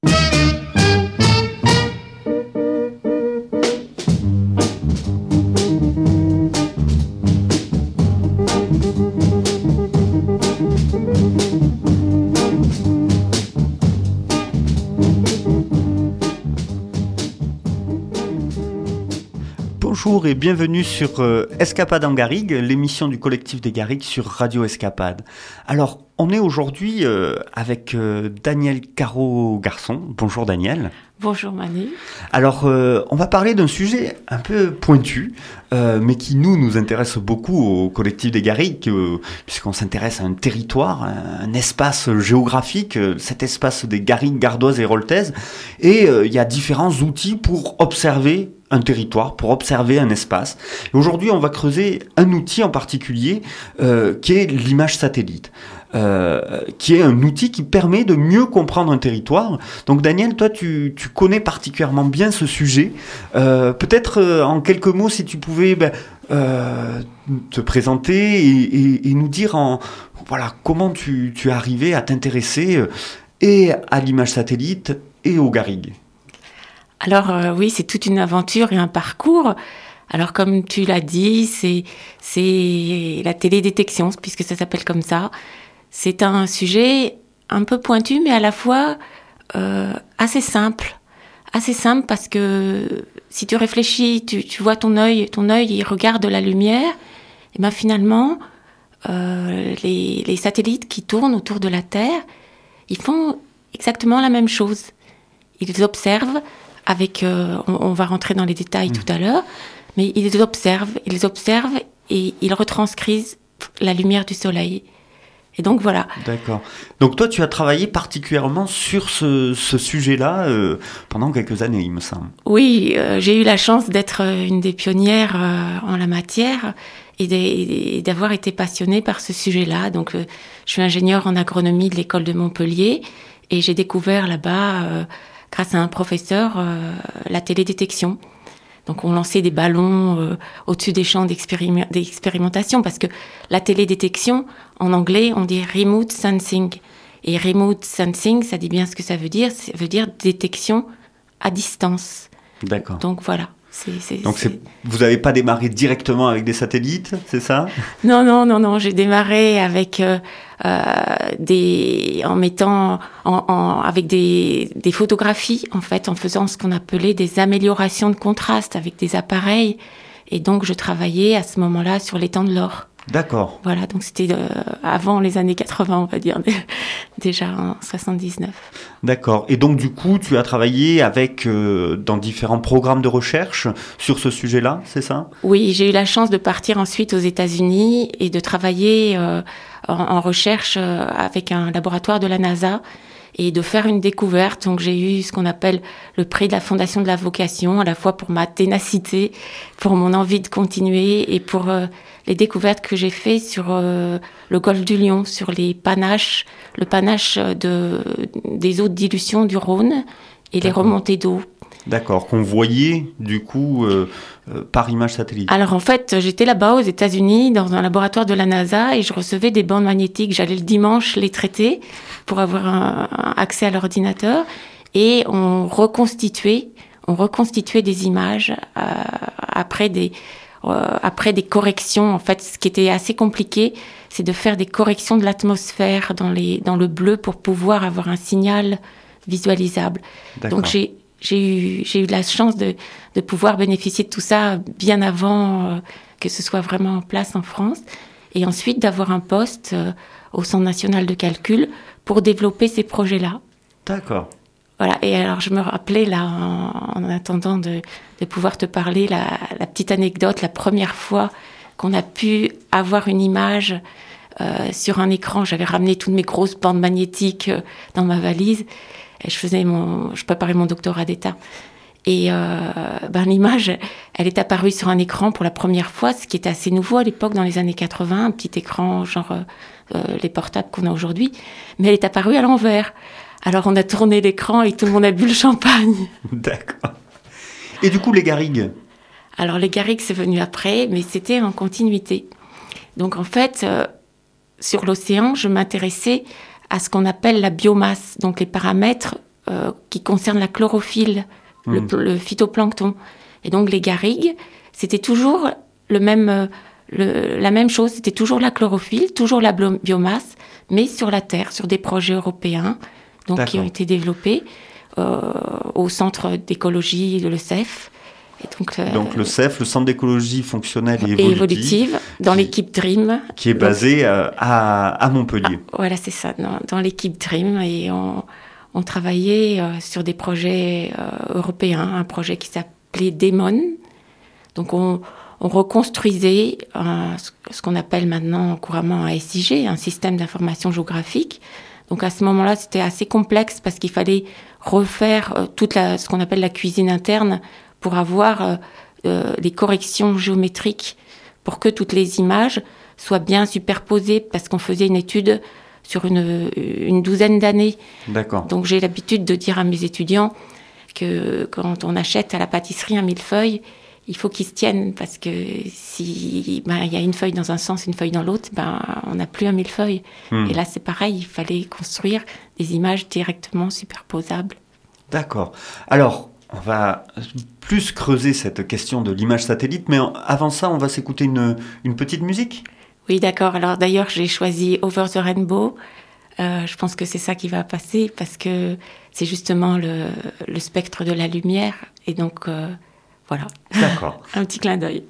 Bonjour et bienvenue sur Escapade en Garrigue, l'émission du collectif des Garrigues sur Radio Escapade. Alors, on est aujourd'hui avec Daniel Caro-Garçon. Bonjour Daniel. Bonjour Manu. Alors, on va parler d'un sujet un peu pointu, mais qui nous intéresse beaucoup au collectif des Garrigues, puisqu'on s'intéresse à un territoire, un espace géographique, cet espace des Garrigues gardoises et roltaises, et il y a différents outils pour observer un territoire, pour observer un espace. Et aujourd'hui, on va creuser un outil en particulier qui est l'image satellite. Qui est un outil qui permet de mieux comprendre un territoire. Donc Daniel, toi tu connais particulièrement bien ce sujet. Peut-être en quelques mots, si tu pouvais te présenter et nous dire comment tu es arrivé à t'intéresser et à l'image satellite et aux garrigues. Alors oui, c'est toute une aventure et un parcours. Alors comme tu l'as dit, c'est la télédétection, puisque ça s'appelle comme ça. C'est un sujet un peu pointu, mais à la fois assez simple. Assez simple parce que si tu réfléchis, tu vois ton œil il regarde la lumière. Et bien finalement, les satellites qui tournent autour de la Terre, ils font exactement la même chose. Ils observent avec, on va rentrer dans les détails tout à l'heure, mais ils observent et ils retranscrivent la lumière du soleil. Et donc voilà. D'accord. Donc toi, tu as travaillé particulièrement sur ce sujet-là pendant quelques années, il me semble. Oui, j'ai eu la chance d'être une des pionnières en la matière et d'avoir été passionnée par ce sujet-là. Donc je suis ingénieure en agronomie de l'école de Montpellier et j'ai découvert là-bas, grâce à un professeur, la télédétection. Donc on lançait des ballons au-dessus des champs d'expérimentation parce que la télédétection, en anglais, on dit remote sensing. Et remote sensing, ça dit bien ce que ça veut dire. Ça veut dire détection à distance. D'accord. Donc voilà. Vous n'avez pas démarré directement avec des satellites, c'est ça ? Non. J'ai démarré avec en mettant avec des photographies, en fait, en faisant ce qu'on appelait des améliorations de contraste avec des appareils. Et donc, je travaillais à ce moment-là sur l'étang de l'Or. D'accord. Voilà, donc c'était avant les années 80, on va dire, déjà en 79. D'accord. Et donc, du coup, tu as travaillé dans différents programmes de recherche sur ce sujet-là, c'est ça ? Oui, j'ai eu la chance de partir ensuite aux États-Unis et de travailler en recherche avec un laboratoire de la NASA et de faire une découverte. Donc, j'ai eu ce qu'on appelle le prix de la Fondation de la Vocation, à la fois pour ma ténacité, pour mon envie de continuer et pour les découvertes que j'ai faites sur le golfe du Lion, sur le panache des eaux de dilution du Rhône et les remontées d'eau. D'accord, qu'on voyait du coup par image satellite. Alors en fait, j'étais là-bas aux États-Unis dans un laboratoire de la NASA et je recevais des bandes magnétiques. J'allais le dimanche les traiter pour avoir un accès à l'ordinateur et on reconstituait des images après des corrections. En fait, ce qui était assez compliqué, c'est de faire des corrections de l'atmosphère dans le bleu pour pouvoir avoir un signal visualisable. D'accord. Donc j'ai eu la chance de pouvoir bénéficier de tout ça bien avant que ce soit vraiment en place en France. Et ensuite d'avoir un poste au Centre national de calcul pour développer ces projets-là. D'accord. Voilà. Et alors, je me rappelais, là, en attendant de pouvoir te parler, la petite anecdote, la première fois qu'on a pu avoir une image sur un écran. J'avais ramené toutes mes grosses bandes magnétiques dans ma valise. Et je préparais mon doctorat d'État. Et l'image, elle est apparue sur un écran pour la première fois, ce qui était assez nouveau à l'époque, dans les années 80, un petit écran genre les portables qu'on a aujourd'hui. Mais elle est apparue à l'envers. Alors on a tourné l'écran et tout le monde a bu le champagne. D'accord. Et du coup, les garrigues ? Alors les garrigues, c'est venu après, mais c'était en continuité. Donc en fait, sur l'océan, je m'intéressais à ce qu'on appelle la biomasse, donc les paramètres qui concerne la chlorophylle, le phytoplancton. Et donc les garrigues, c'était toujours la même chose, c'était toujours la chlorophylle, toujours la biomasse, mais sur la terre, sur des projets européens donc, qui ont été développés au Centre d'écologie de l'ECEF. Donc le CEF, le Centre d'écologie fonctionnelle et évolutive, dans l'équipe DREAM. Qui est basé à Montpellier. Voilà, c'est ça, dans l'équipe DREAM. Et on travaillait sur des projets européens, un projet qui s'appelait DEMON. Donc on reconstruisait ce qu'on appelle maintenant couramment un SIG, un système d'information géographique. Donc à ce moment-là, c'était assez complexe parce qu'il fallait refaire ce qu'on appelle la cuisine interne pour avoir des corrections géométriques pour que toutes les images soient bien superposées, parce qu'on faisait une étude sur une douzaine d'années. D'accord. Donc j'ai l'habitude de dire à mes étudiants que quand on achète à la pâtisserie un millefeuille, il faut qu'il se tienne, parce que si y a une feuille dans un sens, une feuille dans l'autre, on n'a plus un millefeuille. Et là, c'est pareil, il fallait construire des images directement superposables. D'accord. Alors, on va plus creuser cette question de l'image satellite, mais avant ça, on va s'écouter une petite musique. Oui, d'accord. Alors d'ailleurs, j'ai choisi Over the Rainbow. Je pense que c'est ça qui va passer, parce que c'est justement le spectre de la lumière. Et donc, voilà. D'accord. Un petit clin d'œil.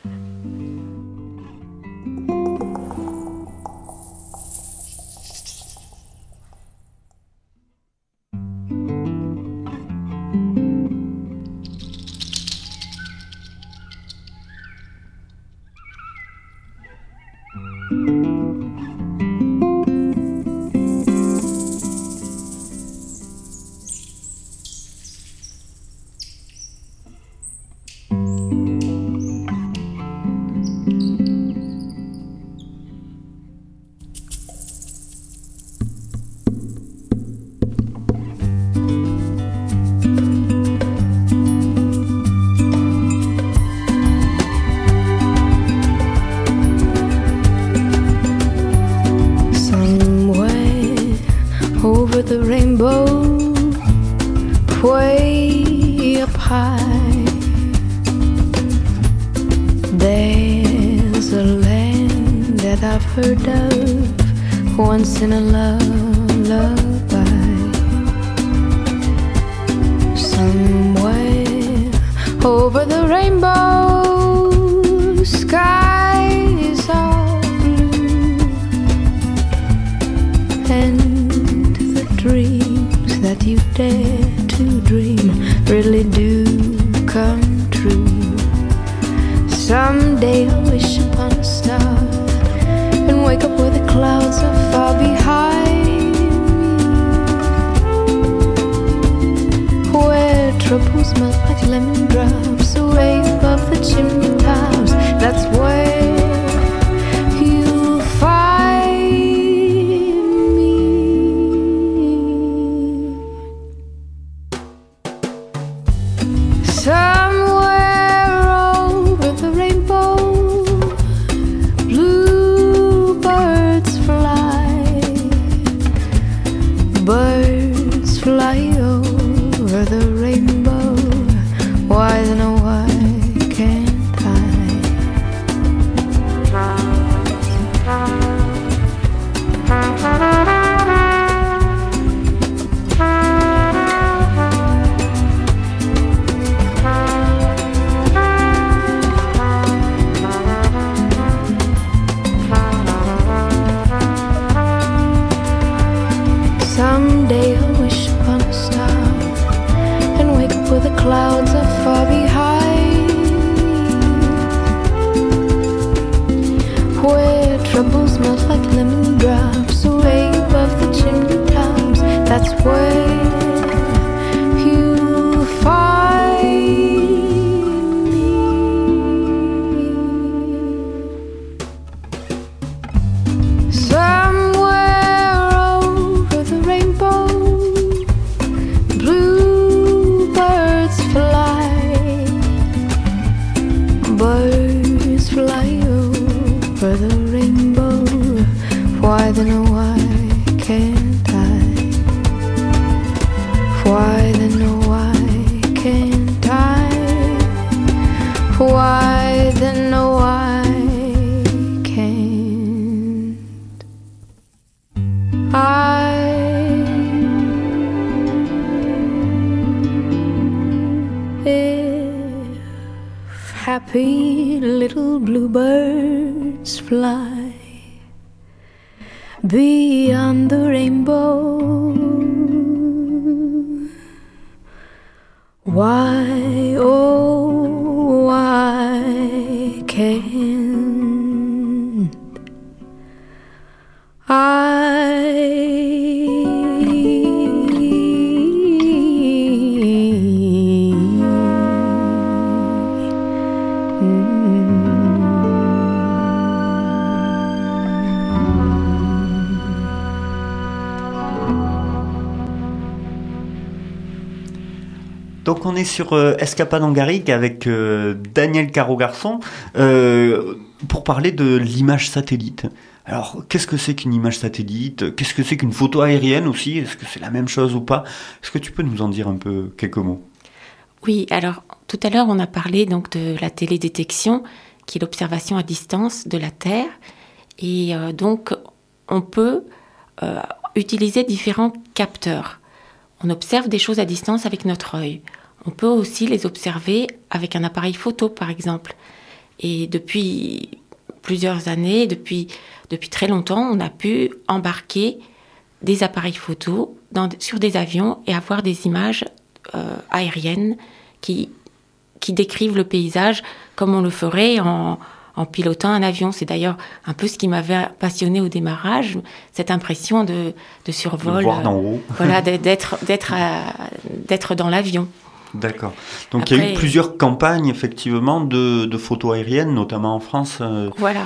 The rainbow, way up high, there's a land that I've heard of once in a lullaby. Somewhere over the rainbow, skies are blue, and dreams that you dare to dream really do come true. Someday I'll wish upon a star and wake up where the clouds are far behind me, where troubles melt like lemon drops away above the chimney tops. That's where you'll find somewhere over the rainbow. Bluebirds fly, birds fly over the rainbow. Why happy little bluebirds fly beyond the rainbow. Why, oh, why can't Donc on est sur Escapade en Garrigue avec Daniel Caro-Garçon pour parler de l'image satellite. Alors qu'est-ce que c'est qu'une image satellite? Qu'est-ce que c'est qu'une photo aérienne aussi? Est-ce que c'est la même chose ou pas? Est-ce que tu peux nous en dire un peu quelques mots? Oui, alors tout à l'heure on a parlé donc de la télédétection, qui est l'observation à distance de la Terre. Et donc on peut utiliser différents capteurs. On observe des choses à distance avec notre œil. On peut aussi les observer avec un appareil photo, par exemple. Et depuis plusieurs années, depuis très longtemps, on a pu embarquer des appareils photo sur des avions et avoir des images aériennes qui décrivent le paysage comme on le ferait en pilotant un avion. C'est d'ailleurs un peu ce qui m'avait passionné au démarrage, cette impression de survol. De voir d'en haut. Voilà, d'être dans l'avion. D'accord. Donc après, il y a eu plusieurs campagnes, effectivement, de photos aériennes, notamment en France. Voilà.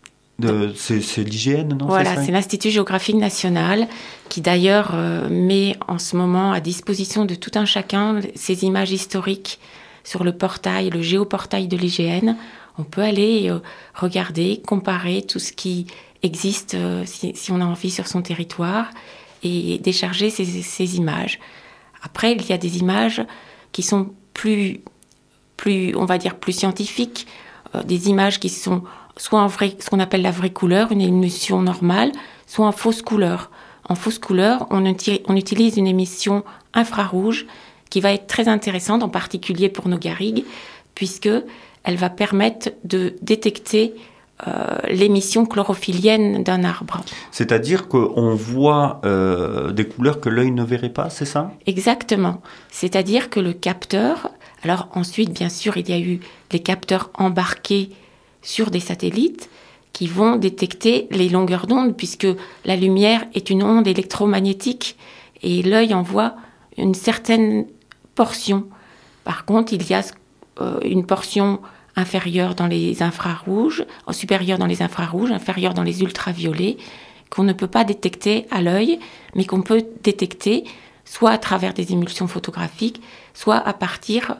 C'est l'IGN, non? Voilà, c'est l'Institut géographique national qui d'ailleurs met en ce moment à disposition de tout un chacun ces images historiques sur le portail, le géoportail de l'IGN. On peut aller regarder, comparer tout ce qui existe si on a envie sur son territoire et décharger ces images. Après, il y a des images qui sont plus on va dire, plus scientifiques, des images qui sont soit en vrai, ce qu'on appelle la vraie couleur, une émission normale, soit en fausse couleur. En fausse couleur, on utilise une émission infrarouge qui va être très intéressante, en particulier pour nos garrigues, puisque elle va permettre de détecter l'émission chlorophyllienne d'un arbre. C'est-à-dire qu'on voit des couleurs que l'œil ne verrait pas, c'est ça? Exactement. C'est-à-dire que le capteur... Alors ensuite, bien sûr, il y a eu les capteurs embarqués sur des satellites qui vont détecter les longueurs d'onde, puisque la lumière est une onde électromagnétique et l'œil en voit une certaine portion. Par contre, il y a une portion inférieure dans les infrarouges, supérieure dans les infrarouges, inférieure dans les ultraviolets, qu'on ne peut pas détecter à l'œil, mais qu'on peut détecter soit à travers des émulsions photographiques, soit à partir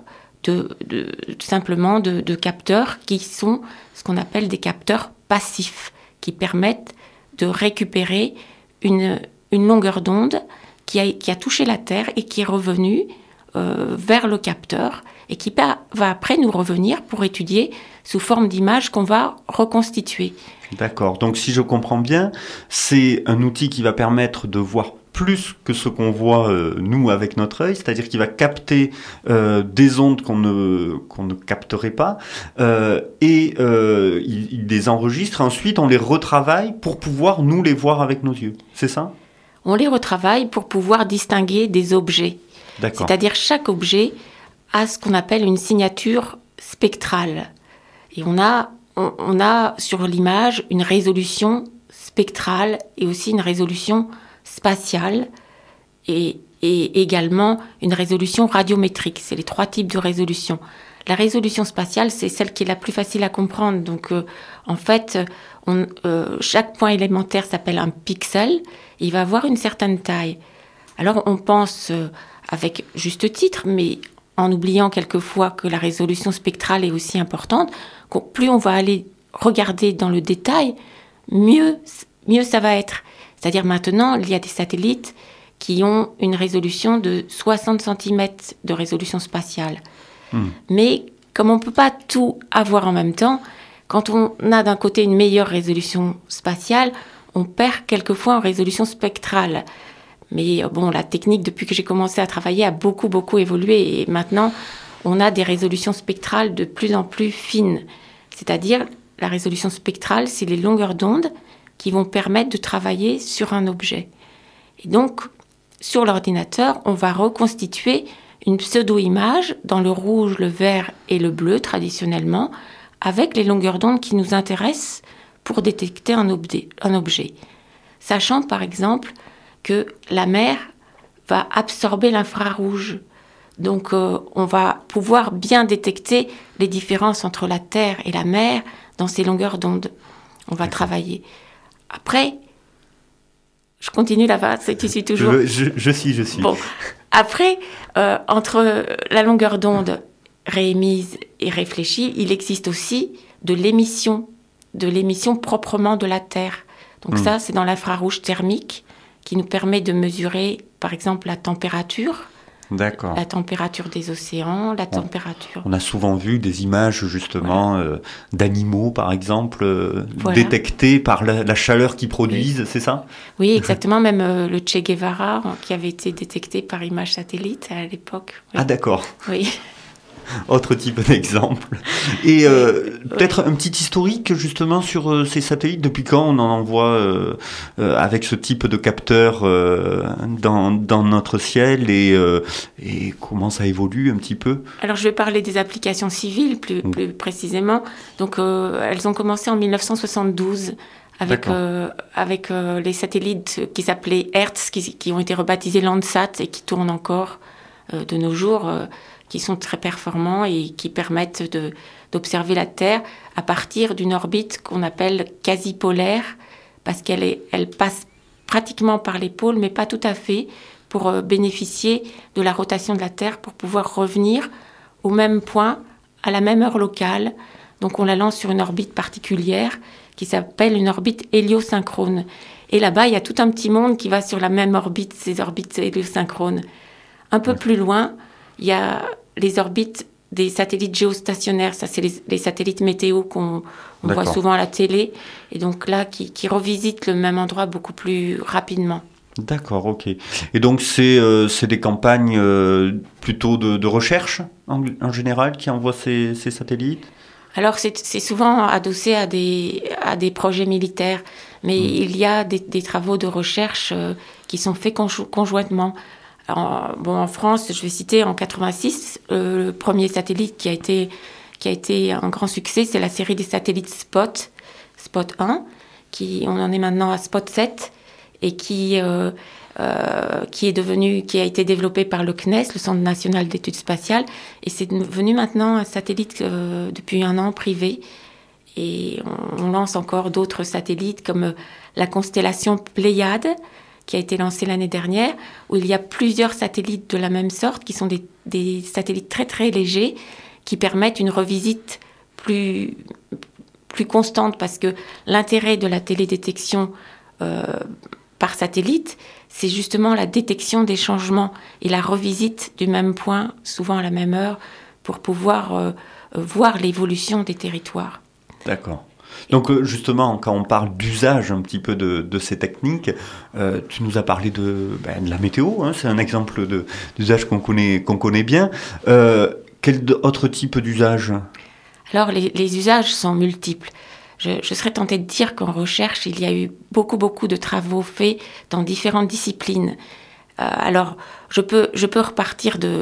simplement de capteurs qui sont ce qu'on appelle des capteurs passifs, qui permettent de récupérer une longueur d'onde qui a touché la Terre et qui est revenue vers le capteur et qui va après nous revenir pour étudier sous forme d'images qu'on va reconstituer. D'accord. Donc si je comprends bien, c'est un outil qui va permettre de voir plus que ce qu'on voit nous avec notre œil, c'est-à-dire qu'il va capter des ondes qu'on ne capterait pas et il les enregistre. Ensuite, on les retravaille pour pouvoir nous les voir avec nos yeux. C'est ça? On les retravaille pour pouvoir distinguer des objets. D'accord. C'est-à-dire chaque objet a ce qu'on appelle une signature spectrale. Et on a sur l'image une résolution spectrale et aussi une résolution spatiale et également une résolution radiométrique. C'est les trois types de résolution. La résolution spatiale, c'est celle qui est la plus facile à comprendre. Donc, en fait, chaque point élémentaire s'appelle un pixel. Il va avoir une certaine taille. Alors, on pense avec juste titre, mais en oubliant quelquefois que la résolution spectrale est aussi importante, plus on va aller regarder dans le détail, mieux ça va être. C'est-à-dire maintenant, il y a des satellites qui ont une résolution de 60 cm de résolution spatiale. Mais comme on ne peut pas tout avoir en même temps, quand on a d'un côté une meilleure résolution spatiale, on perd quelquefois en résolution spectrale. Mais bon, la technique, depuis que j'ai commencé à travailler, a beaucoup évolué. Et maintenant, on a des résolutions spectrales de plus en plus fines. C'est-à-dire, la résolution spectrale, c'est les longueurs d'onde qui vont permettre de travailler sur un objet. Et donc, sur l'ordinateur, on va reconstituer une pseudo-image dans le rouge, le vert et le bleu, traditionnellement, avec les longueurs d'onde qui nous intéressent pour détecter un objet. Sachant, par exemple, que la mer va absorber l'infrarouge. Donc, on va pouvoir bien détecter les différences entre la Terre et la mer dans ces longueurs d'onde. On va travailler. Après, je continue là-bas, tu suis toujours... Je suis. Bon. Après, entre la longueur d'onde réémise et réfléchie, il existe aussi de l'émission proprement de la Terre. Donc ça, c'est dans l'infrarouge thermique qui nous permet de mesurer, par exemple, la température. D'accord. La température des océans, la température... On a souvent vu des images, justement, d'animaux, par exemple, détectés par la chaleur qu'ils produisent, c'est ça ? Oui, exactement. Même le Che Guevara, qui avait été détecté par image satellite à l'époque. Oui. Ah, d'accord. Oui. Autre type d'exemple. Et peut-être un petit historique justement sur ces satellites. Depuis quand on en envoie avec ce type de capteur dans notre ciel et comment ça évolue un petit peu ? Alors je vais parler des applications civiles plus précisément. Donc elles ont commencé en 1972 avec les satellites qui s'appelaient Hertz, qui ont été rebaptisés Landsat et qui tournent encore de nos jours. Qui sont très performants et qui permettent d'observer la Terre à partir d'une orbite qu'on appelle quasi-polaire, parce qu'elle passe pratiquement par les pôles, mais pas tout à fait, pour bénéficier de la rotation de la Terre, pour pouvoir revenir au même point, à la même heure locale. Donc on la lance sur une orbite particulière qui s'appelle une orbite héliosynchrone. Et là-bas, il y a tout un petit monde qui va sur la même orbite, ces orbites héliosynchrones. Un peu plus loin, il y a les orbites des satellites géostationnaires. Ça, c'est les satellites météo qu'on voit souvent à la télé. Et donc là, qui revisitent le même endroit beaucoup plus rapidement. D'accord, ok. Et donc, c'est des campagnes plutôt de recherche, en général, qui envoient ces satellites ? Alors, c'est souvent adossé à des projets militaires. Mais il y a des travaux de recherche qui sont faits conjointement. En France, je vais citer en 86, le premier satellite qui a été un grand succès, c'est la série des satellites Spot 1, on en est maintenant à Spot 7, et qui a été développé par le CNES, le Centre national d'études spatiales, et c'est devenu maintenant un satellite depuis un an privé. Et on lance encore d'autres satellites comme la constellation Pléiade, qui a été lancé l'année dernière, où il y a plusieurs satellites de la même sorte, qui sont des satellites très très légers, qui permettent une revisite plus constante, parce que l'intérêt de la télédétection par satellite, c'est justement la détection des changements et la revisite du même point, souvent à la même heure, pour pouvoir voir l'évolution des territoires. D'accord. Donc justement, quand on parle d'usage un petit peu de ces techniques, tu nous as parlé de la météo, hein, c'est un exemple d'usage qu'on connaît bien. Quel autre type d'usage ? Alors les usages sont multiples. Je serais tentée de dire qu'en recherche, il y a eu beaucoup de travaux faits dans différentes disciplines. Alors je peux repartir de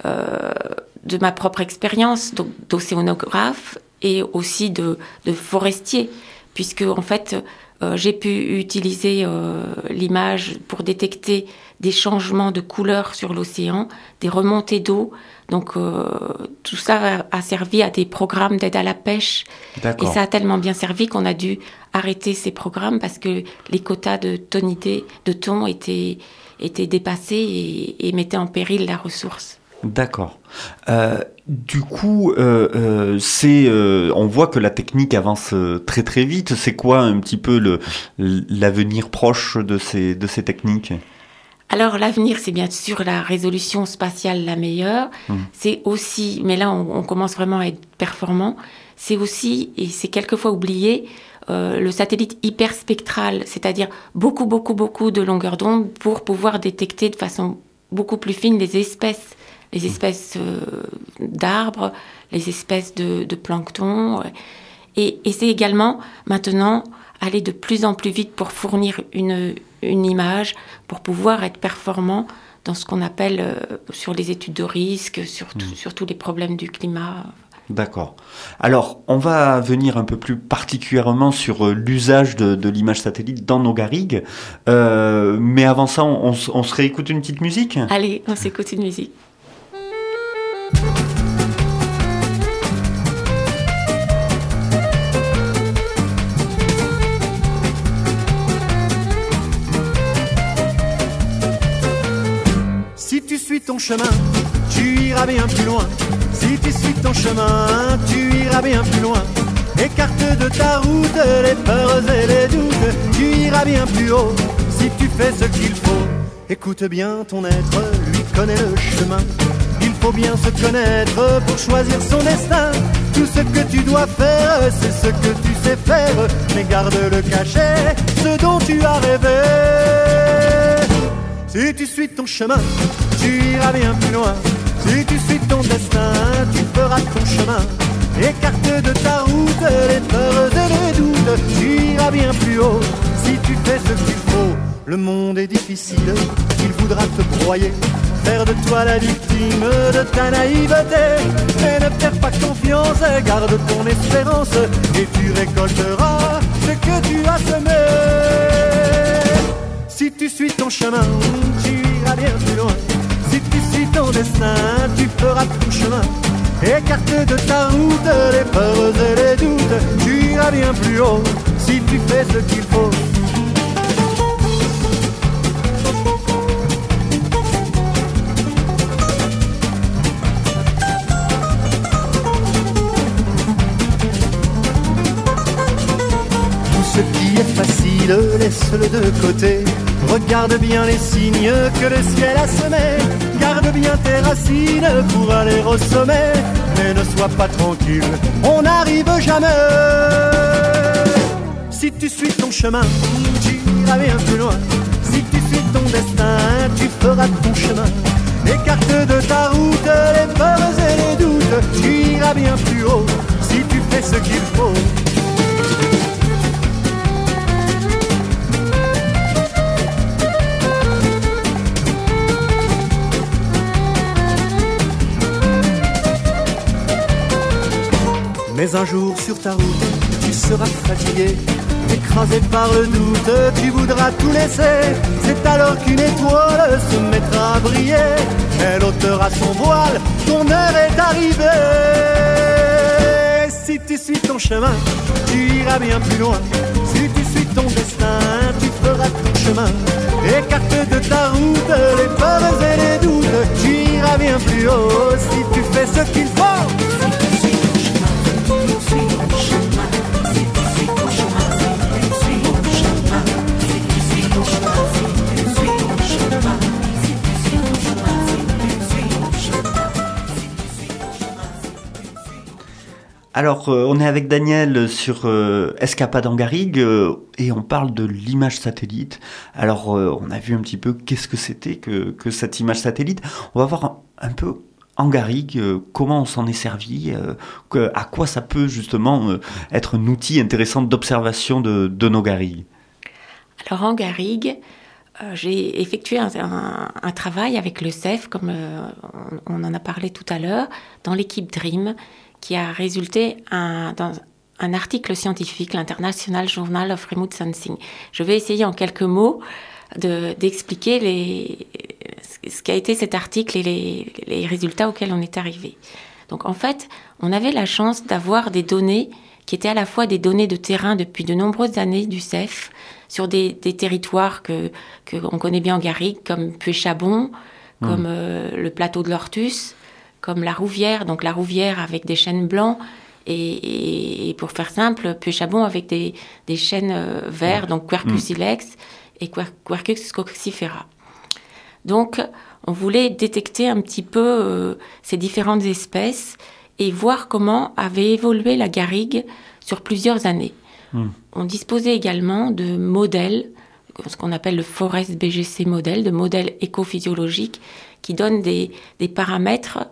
ma propre expérience d'océanographe, et aussi de forestier, puisque en fait, j'ai pu utiliser l'image pour détecter des changements de couleur sur l'océan, des remontées d'eau. Donc tout ça a servi à des programmes d'aide à la pêche. D'accord. Et ça a tellement bien servi qu'on a dû arrêter ces programmes parce que les quotas de thon étaient dépassés et mettaient en péril la ressource. D'accord. Du coup, on voit que la technique avance très très vite. C'est quoi un petit peu l'avenir proche de ces techniques ? Alors l'avenir, c'est bien sûr la résolution spatiale la meilleure. C'est aussi, mais là on commence vraiment à être performant, c'est aussi, et c'est quelquefois oublié, le satellite hyperspectral, c'est-à-dire beaucoup de longueur d'onde pour pouvoir détecter de façon beaucoup plus fine les espèces les espèces d'arbres, les espèces de plancton. Et c'est également maintenant aller de plus en plus vite pour fournir une image, pour pouvoir être performant dans ce qu'on appelle sur les études de risque, sur tous les problèmes du climat. D'accord. Alors, on va venir un peu plus particulièrement sur l'usage de l'image satellite dans nos garrigues. Mais avant ça, on se réécoute une petite musique ? Allez, on s'écoute une musique. Si tu suis ton chemin, tu iras bien plus loin. Si tu suis ton chemin, tu iras bien plus loin. Écarte de ta route les peurs et les doutes. Tu iras bien plus haut si tu fais ce qu'il faut. Écoute bien ton être, lui connaît le chemin. Il faut bien se connaître pour choisir son destin. Tout ce que tu dois faire, c'est ce que tu sais faire. Mais garde le cachet, ce dont tu as rêvé. Si tu suis ton chemin, tu iras bien plus loin. Si tu suis ton destin, tu feras ton chemin. Écarte de ta route les peurs et les doutes. Tu iras bien plus haut si tu fais ce qu'il faut. Le monde est difficile, il voudra te broyer, faire de toi la victime de ta naïveté. Mais ne perds pas confiance, garde ton espérance, et tu récolteras ce que tu as semé. Si tu suis ton chemin, tu iras bien plus loin. Si tu suis ton destin, tu feras ton chemin. Écarte de ta route les peurs et les doutes. Tu iras bien plus haut si tu fais ce qu'il faut. Tout ce qui est facile, laisse-le de côté. Regarde bien les signes que le ciel a semés. Garde bien tes racines pour aller au sommet. Mais ne sois pas tranquille, on n'arrive jamais. Si tu suis ton chemin, tu iras bien plus loin. Si tu suis ton destin, tu feras ton chemin. Écarte de ta route les peurs et les doutes. Tu iras bien plus haut si tu fais ce qu'il faut. Mais un jour sur ta route, tu seras fatigué, écrasé par le doute, tu voudras tout laisser. C'est alors qu'une étoile se mettra à briller. Elle ôtera son voile, ton heure est arrivée. Si tu suis ton chemin, tu iras bien plus loin. Si tu suis ton destin, tu feras ton chemin. Écarte de ta route les peurs et les doutes. Tu iras bien plus haut si tu fais ce qu'il faut. Alors, on est avec Daniel sur Escapade en garrigue et on parle de l'image satellite. Alors, on a vu un petit peu qu'est-ce que c'était que cette image satellite. On va voir un peu en garrigue comment on s'en est servi, à quoi ça peut justement être un outil intéressant d'observation de nos garrigues. Alors, en garrigue, j'ai effectué un travail avec le CEF, comme on en a parlé tout à l'heure, dans l'équipe DREAM, qui a résulté dans un article scientifique, l'International Journal of Remote Sensing. Je vais essayer en quelques mots d'expliquer ce qu'a été cet article et les résultats auxquels on est arrivé. Donc en fait, on avait la chance d'avoir des données qui étaient à la fois des données de terrain depuis de nombreuses années du CEF, sur des territoires qu'on connaît bien en garrigue, comme Puy-Chabon, comme le plateau de l'Ortus, comme la Rouvière, donc la Rouvière avec des chênes blancs, et pour faire simple, Puy-Chabon avec des chênes verts, donc Quercus ilex et Quercus coccifera. Donc, on voulait détecter un petit peu ces différentes espèces et voir comment avait évolué la garrigue sur plusieurs années. On disposait également de modèles ce qu'on appelle le Forest BGC modèle, de modèle écophysiologique, qui donne les paramètres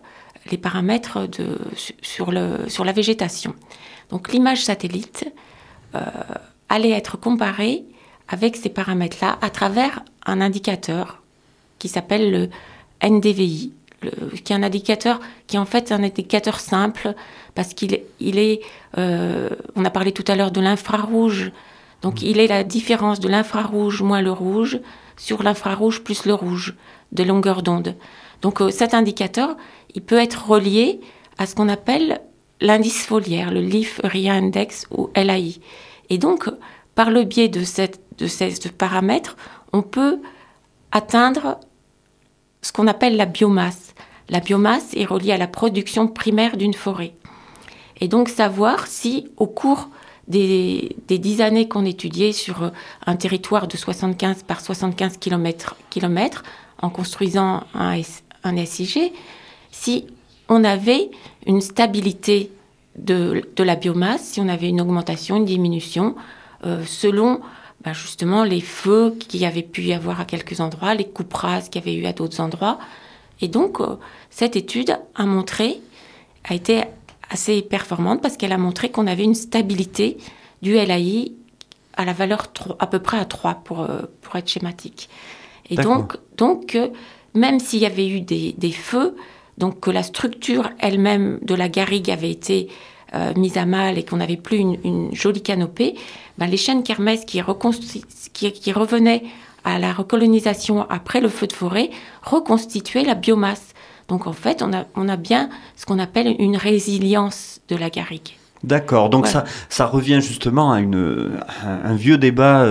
sur la végétation. Donc l'image satellite allait être comparée avec ces paramètres-là à travers un indicateur qui s'appelle le NDVI, qui est un indicateur qui est en fait un indicateur simple parce qu'il est, on a parlé tout à l'heure de l'infrarouge, donc il est la différence de l'infrarouge moins le rouge sur l'infrarouge plus le rouge de longueur d'onde. Donc cet indicateur, il peut être relié à ce qu'on appelle l'indice foliaire, le Leaf Area Index ou LAI. Et donc, par le biais de ces paramètres, on peut atteindre ce qu'on appelle la biomasse. La biomasse est reliée à la production primaire d'une forêt. Et donc savoir si, au cours des 10 années qu'on étudiait sur un territoire de 75 par 75 km, en construisant un SIG, si on avait une stabilité de la biomasse, si on avait une augmentation, une diminution, selon justement les feux qu'il y avait pu y avoir à quelques endroits, les coupes rases qu'il y avait eu à d'autres endroits. Et donc, cette étude a été assez performante parce qu'elle a montré qu'on avait une stabilité du LAI à la valeur à peu près à 3 pour être schématique. Et donc même s'il y avait eu des feux, donc que la structure elle-même de la garrigue avait été mise à mal et qu'on n'avait plus une jolie canopée, les chênes kermès qui revenaient à la recolonisation après le feu de forêt reconstituaient la biomasse. Donc en fait, on a bien ce qu'on appelle une résilience de la garrigue. D'accord, donc voilà. ça revient justement à un vieux débat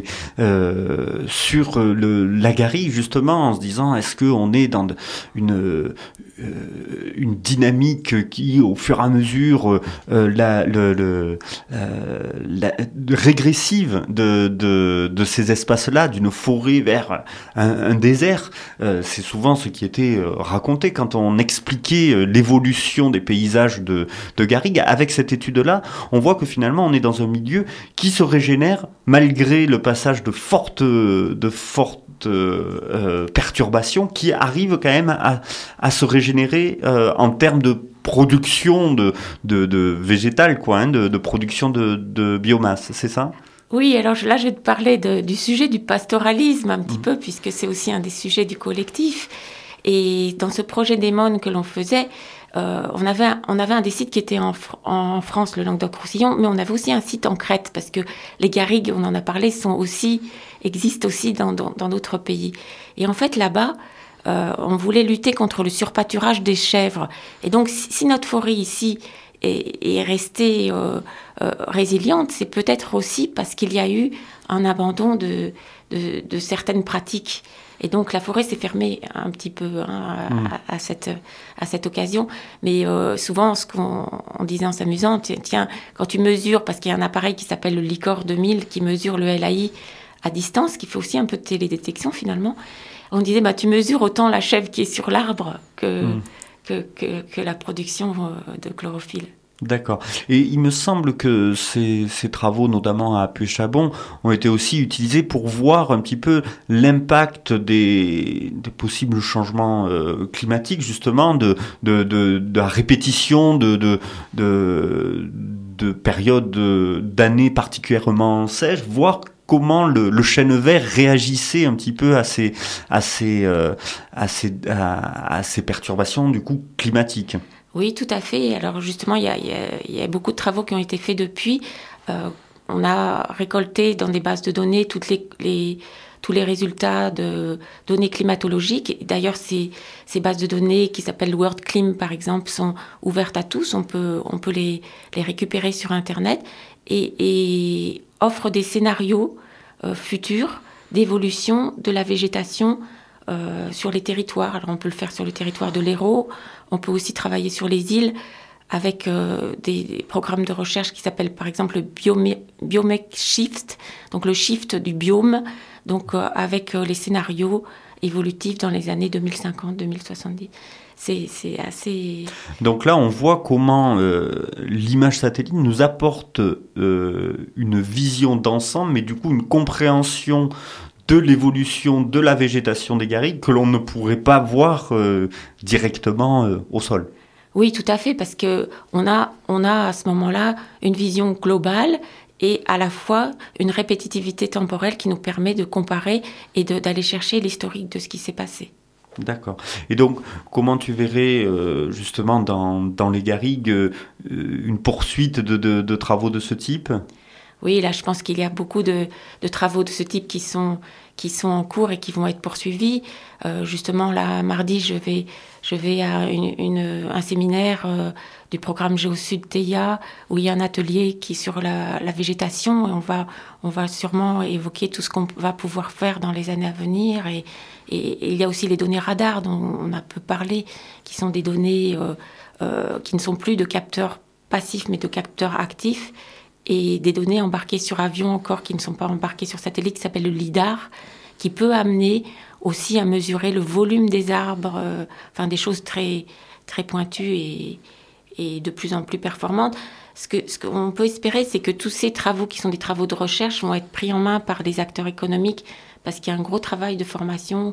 sur la garrigue, justement, en se disant est-ce qu'on est dans une dynamique qui, au fur et à mesure, régressive de ces espaces-là, d'une forêt vers un désert. C'est souvent ce qui était raconté quand on expliquait l'évolution des paysages de garrigue. Avec cette étude-là, on voit que finalement on est dans un milieu qui se régénère malgré le passage de fortes perturbations qui arrivent quand même à se régénérer en termes de production de végétal, de production de biomasse, c'est ça ? Oui, alors là je vais te parler du sujet du pastoralisme un petit peu, puisque c'est aussi un des sujets du collectif. Et dans ce projet d'Emone que l'on faisait, on avait un des sites qui était en France, le Languedoc-Roussillon, mais on avait aussi un site en Crète, parce que les garrigues, on en a parlé, existent aussi dans d'autres pays. Et en fait, là-bas, on voulait lutter contre le surpâturage des chèvres. Et donc, si notre forêt ici est restée résiliente, c'est peut-être aussi parce qu'il y a eu un abandon de certaines pratiques. Et donc la forêt s'est fermée un petit peu à cette occasion. Mais souvent, ce qu'on disait en s'amusant, tiens, quand tu mesures, parce qu'il y a un appareil qui s'appelle le Licor 2000 qui mesure le LAI à distance, qui fait aussi un peu de télédétection finalement, on disait, tu mesures autant la chèvre qui est sur l'arbre que la production de chlorophylle. D'accord. Et il me semble que ces travaux, notamment à Puy-Chabon, ont été aussi utilisés pour voir un petit peu l'impact des possibles changements climatiques, justement, de la répétition de périodes d'années particulièrement sèches, voir comment le chêne vert réagissait un petit peu à ces perturbations du coup climatiques. Oui, tout à fait. Alors justement, il y a beaucoup de travaux qui ont été faits depuis. On a récolté dans des bases de données tous les résultats de données climatologiques. D'ailleurs, ces bases de données qui s'appellent WorldClim, par exemple, sont ouvertes à tous. On peut les récupérer sur Internet et offrent des scénarios futurs d'évolution de la végétation sur les territoires. Alors, on peut le faire sur le territoire de l'Hérault. On peut aussi travailler sur les îles avec des programmes de recherche qui s'appellent par exemple le Biomec Shift, donc le shift du biome, donc avec les scénarios évolutifs dans les années 2050-2070. c'est assez... Donc là, on voit comment l'image satellite nous apporte une vision d'ensemble, mais du coup une compréhension de l'évolution de la végétation des garrigues que l'on ne pourrait pas voir directement au sol. Oui, tout à fait, parce que on a à ce moment-là une vision globale et à la fois une répétitivité temporelle qui nous permet de comparer et d'aller chercher l'historique de ce qui s'est passé. D'accord. Et donc, comment tu verrais justement dans les garrigues une poursuite de travaux de ce type ? Oui, là, je pense qu'il y a beaucoup de travaux de ce type qui sont en cours et qui vont être poursuivis. Justement, là, mardi, je vais à un séminaire du programme Géosud TEIA où il y a un atelier qui est sur la végétation. Et on va sûrement évoquer tout ce qu'on va pouvoir faire dans les années à venir. Et il y a aussi les données radar dont on a peu parlé, qui sont des données qui ne sont plus de capteurs passifs, mais de capteurs actifs. Et des données embarquées sur avion encore qui ne sont pas embarquées sur satellite, qui s'appelle le LIDAR, qui peut amener aussi à mesurer le volume des arbres, des choses très, très pointues et de plus en plus performantes. Ce qu'on peut espérer, c'est que tous ces travaux qui sont des travaux de recherche vont être pris en main par des acteurs économiques, parce qu'il y a un gros travail de formation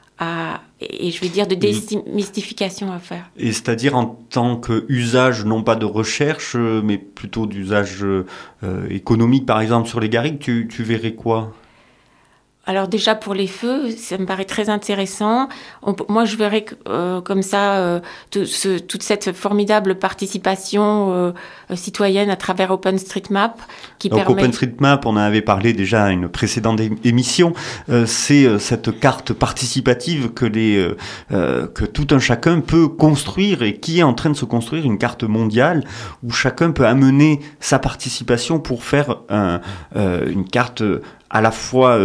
et je vais dire de démystification à faire. Et c'est-à-dire en tant qu'usage, non pas de recherche, mais plutôt d'usage économique, par exemple, sur les garrigues, tu verrais quoi ? Alors déjà pour les feux, ça me paraît très intéressant. Moi je verrais comme ça toute cette formidable participation citoyenne à travers OpenStreetMap qui Donc permet... OpenStreetMap, on en avait parlé déjà à une précédente émission, c'est cette carte participative que tout un chacun peut construire et qui est en train de se construire une carte mondiale où chacun peut amener sa participation pour faire une carte à la fois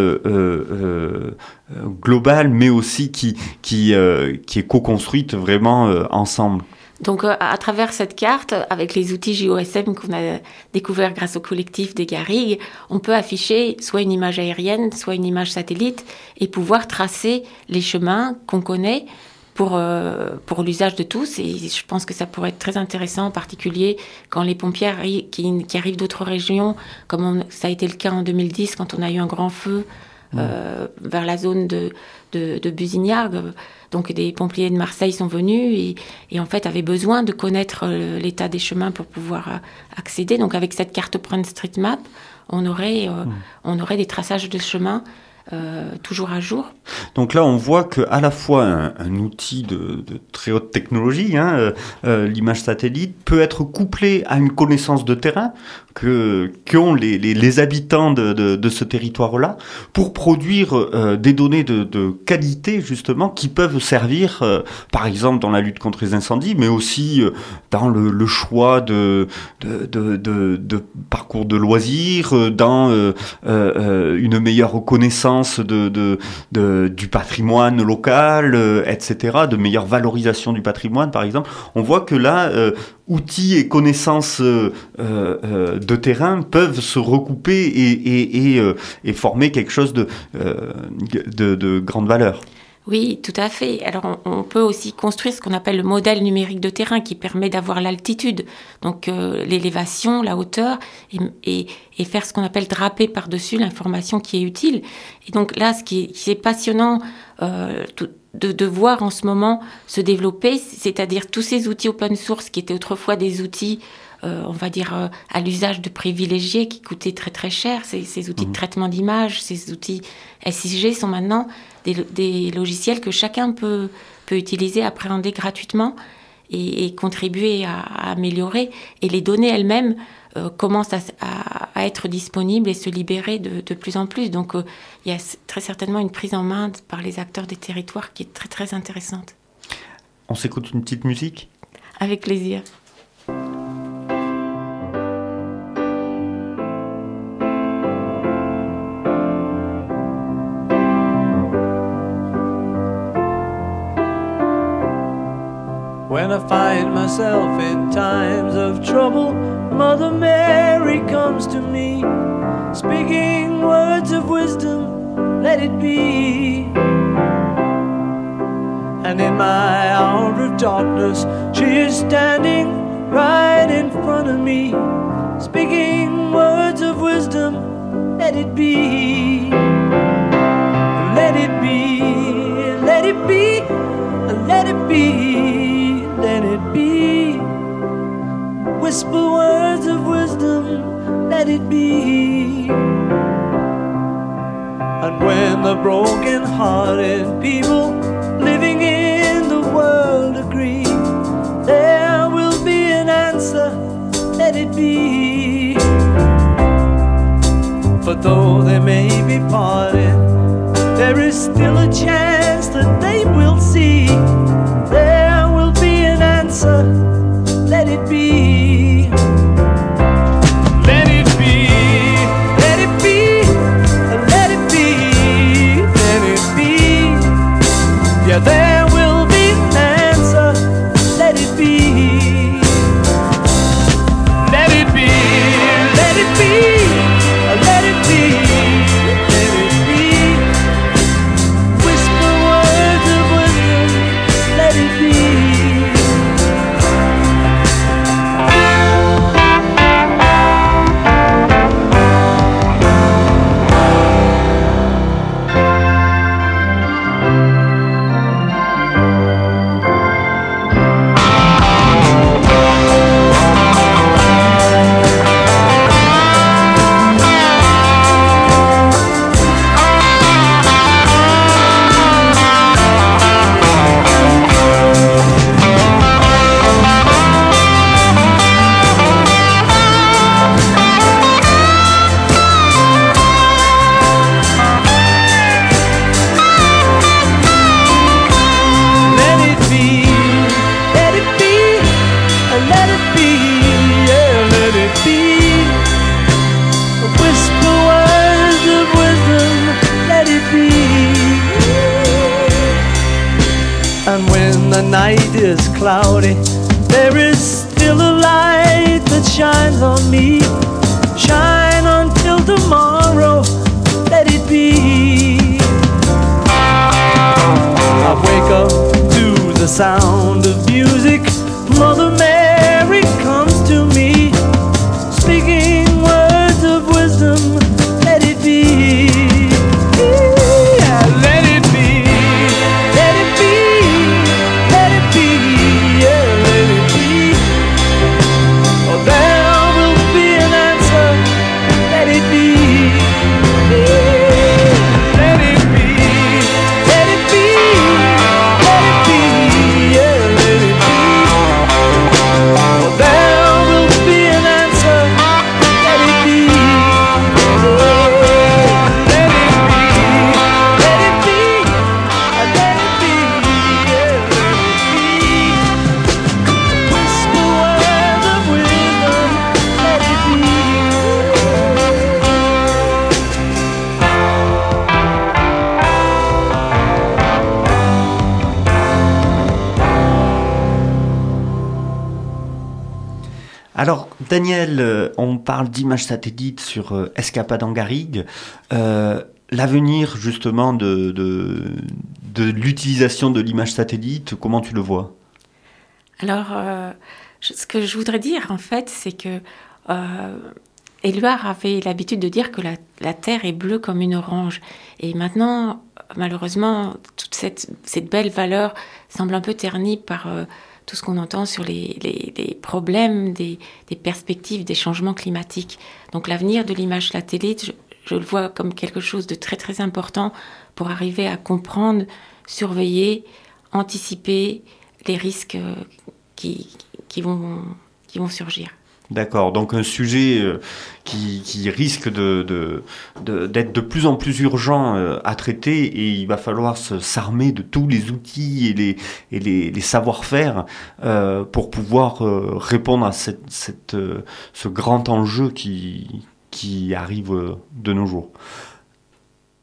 globale, mais aussi qui est co-construite vraiment ensemble. Donc, à travers cette carte, avec les outils GeoSM qu'on a découvert grâce au collectif des garrigues, on peut afficher soit une image aérienne, soit une image satellite, et pouvoir tracer les chemins qu'on connaît pour l'usage de tous. Et je pense que ça pourrait être très intéressant, en particulier quand les pompiers qui arrivent d'autres régions, comme ça a été le cas en 2010, quand on a eu un grand feu vers la zone de Busignac. Donc des pompiers de Marseille sont venus et en fait avaient besoin de connaître l'état des chemins pour pouvoir accéder. Donc avec cette carte OpenStreetMap, on aurait des traçages de chemins toujours à jour. Donc là, on voit qu'à la fois un outil de très haute technologie, l'image satellite, peut être couplé à une connaissance de terrain qu'ont les habitants de ce territoire-là pour produire des données de qualité, justement, qui peuvent servir, par exemple, dans la lutte contre les incendies, mais aussi dans le choix de parcours de loisirs, dans une meilleure connaissance du patrimoine local, etc., de meilleure valorisation du patrimoine, par exemple. On voit que là, outils et connaissances de terrain peuvent se recouper et former quelque chose de grande valeur. Oui, tout à fait. Alors, on peut aussi construire ce qu'on appelle le modèle numérique de terrain qui permet d'avoir l'altitude, donc l'élévation, la hauteur, et faire ce qu'on appelle draper par-dessus l'information qui est utile. Et donc là, ce qui est passionnant de voir en ce moment se développer, c'est-à-dire tous ces outils open source qui étaient autrefois des outils on va dire, à l'usage de privilégiés qui coûtaient très très cher. Ces outils de traitement d'images, ces outils SIG sont maintenant des logiciels que chacun peut utiliser, appréhender gratuitement et contribuer à améliorer. Et les données elles-mêmes commencent à être disponibles et se libérer de plus en plus. Donc il y a très certainement une prise en main par les acteurs des territoires qui est très très intéressante. On s'écoute une petite musique ? Avec plaisir. When I find myself in times of trouble, Mother Mary comes to me, speaking words of wisdom, let it be. And in my hour of darkness, she is standing right in front of me, speaking words of wisdom. Let it be, let it be, let it be, let it be, let it be. Whisper words of wisdom, let it be. And when the broken-hearted people living in the world agree, there will be an answer, let it be. For though they may be parted, there is still a chance that they will see. There will be an answer, let it be. Let it be, let it be, let it be, let it be. Yeah, there will be an answer, let it be. Let it be, let it be, let it be, let it be. Whisper words of wisdom, let it be. Night is cloudy, there is still a light that shines on me. Shine until tomorrow, let it be. I wake up to the sound of music. Mother Mary comes to me, speaking words of wisdom, let it be. Let it be, let it be. Let it be, yeah, let it be. Oh, there will be an answer, let it be. Let it be, let it be, let it be, yeah, let it be. Oh, there will be an answer, let it be. Let it be, let it be, let it be, yeah, let it be. Whisper words of wisdom, let it be. Alors, Daniel, on parle d'images satellites sur Escapade en Garrigue. L'avenir, justement, de l'utilisation de l'image satellite, comment tu le vois ? Alors, ce que je voudrais dire, en fait, c'est que Éluard avait l'habitude de dire que la Terre est bleue comme une orange. Et maintenant, malheureusement, toute cette belle valeur semble un peu ternie par tout ce qu'on entend sur les problèmes des perspectives des changements climatiques. Donc l'avenir de l'image satellite, je le vois comme quelque chose de très très important pour arriver à comprendre, surveiller, anticiper les risques qui vont surgir. D'accord, donc un sujet qui risque d'être de plus en plus urgent à traiter, et il va falloir s'armer de tous les outils et les savoir-faire pour pouvoir répondre à ce grand enjeu qui arrive de nos jours.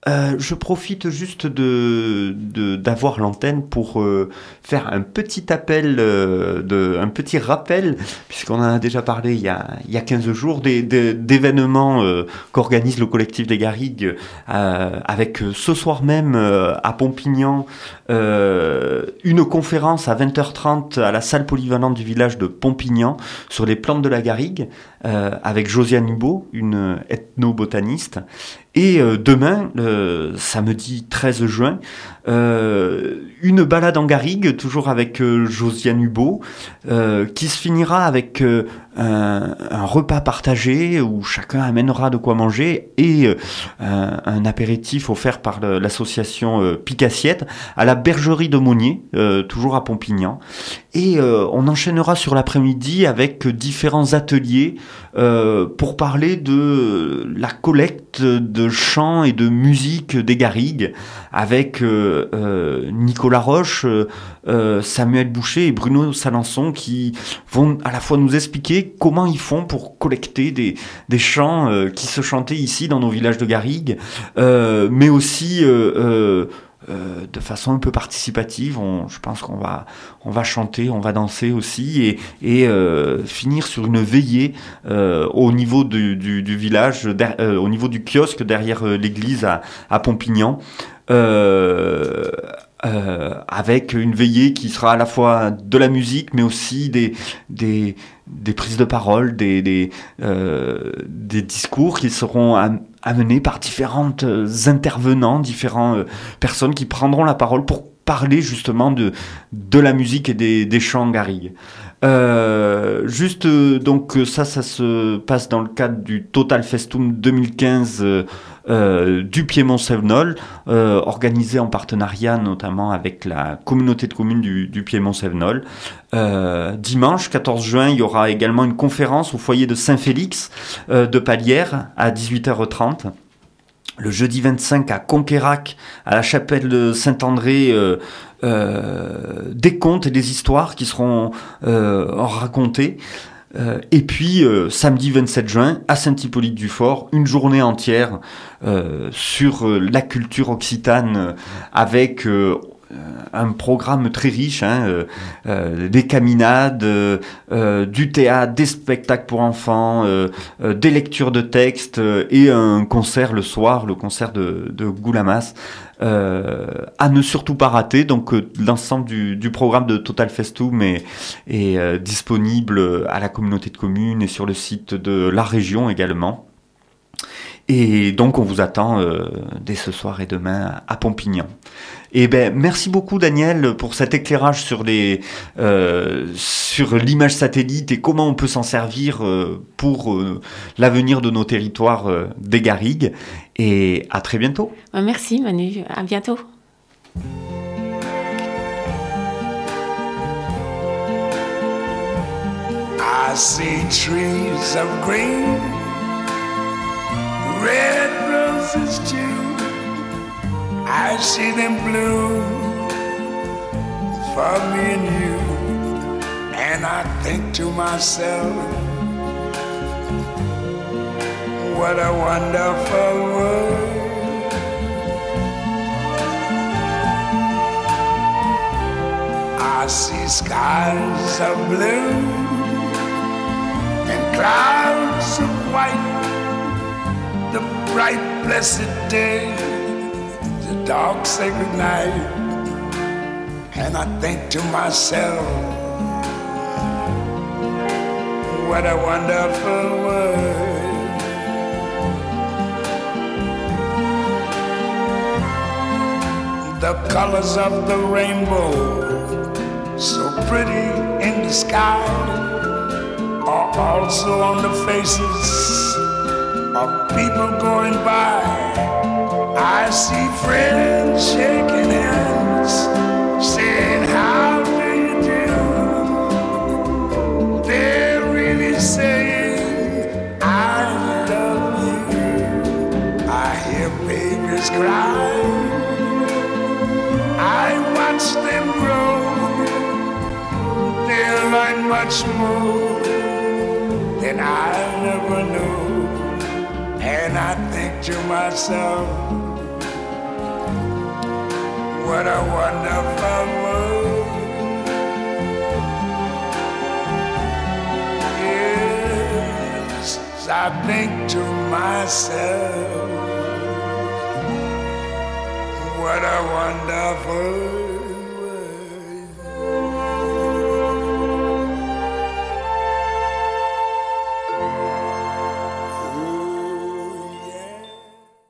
Je profite juste d'avoir l'antenne pour faire un petit appel, un petit rappel, puisqu'on en a déjà parlé il y a 15 jours, d'événements qu'organise le collectif des Garrigues, avec ce soir même à Pompignan une conférence à 20h30 à la salle polyvalente du village de Pompignan sur les plantes de la garrigue, avec Josiane Hubault, une ethnobotaniste. Et demain, samedi 13 juin, une balade en garrigue, toujours avec Josiane Hubault, qui se finira avec un repas partagé où chacun amènera de quoi manger et un apéritif offert par l'association Pic-Assiette à la bergerie de Monnier, toujours à Pompignan. Et on enchaînera sur l'après-midi avec différents ateliers pour parler de la collecte de chants et de musique des garrigues avec Nicolas Roche, Samuel Boucher et Bruno Salançon qui vont à la fois nous expliquer comment ils font pour collecter des chants qui se chantaient ici dans nos villages de garrigues, mais aussi de façon un peu participative. Je pense qu'on va chanter, on va danser aussi et finir sur une veillée au niveau du village, au niveau du kiosque derrière l'église à Pompignan. Avec une veillée qui sera à la fois de la musique mais aussi des prises de parole, des discours qui seront amenés par différentes intervenants, différentes personnes qui prendront la parole pour parler justement de la musique et des chants garrigues. Donc ça se passe dans le cadre du Total Festum 2015 du Piémont-Sévenol, organisé en partenariat notamment avec la communauté de communes du Piémont-Sévenol. Dimanche 14 juin, il y aura également une conférence au foyer de Saint-Félix de Palière à 18h30. Le jeudi 25 à Conquérac, à la chapelle de Saint-André, des contes et des histoires qui seront racontées. Et puis samedi 27 juin à Saint-Hippolyte-du-Fort, une journée entière sur la culture occitane avec un programme très riche, des caminades, du théâtre, des spectacles pour enfants, des lectures de textes et un concert le soir, le concert de Goulamas, à ne surtout pas rater. Donc l'ensemble du programme de Total Festum est disponible à la communauté de communes et sur le site de la région également. Et donc on vous attend dès ce soir et demain à Pompignan. Et merci beaucoup Daniel pour cet éclairage sur l'image satellite et comment on peut s'en servir pour l'avenir de nos territoires des garrigues. Et à très bientôt. Merci Manu, à bientôt. I see trees of green, red roses too. I see them bloom for me and you. And I think to myself, what a wonderful world. I see skies of blue and clouds of white, the bright blessed day, the dark sacred night. And I think to myself, what a wonderful world. The colors of the rainbow, so pretty in the sky, are also on the faces of people going by. I see friends shaking hands, saying, how do you do? They're really saying, I love you. I hear babies cry, I watch them grow. They'll learn much more than I never knew. And I think to myself, What a wonderful world. Yes, I think to myself, what a wonderful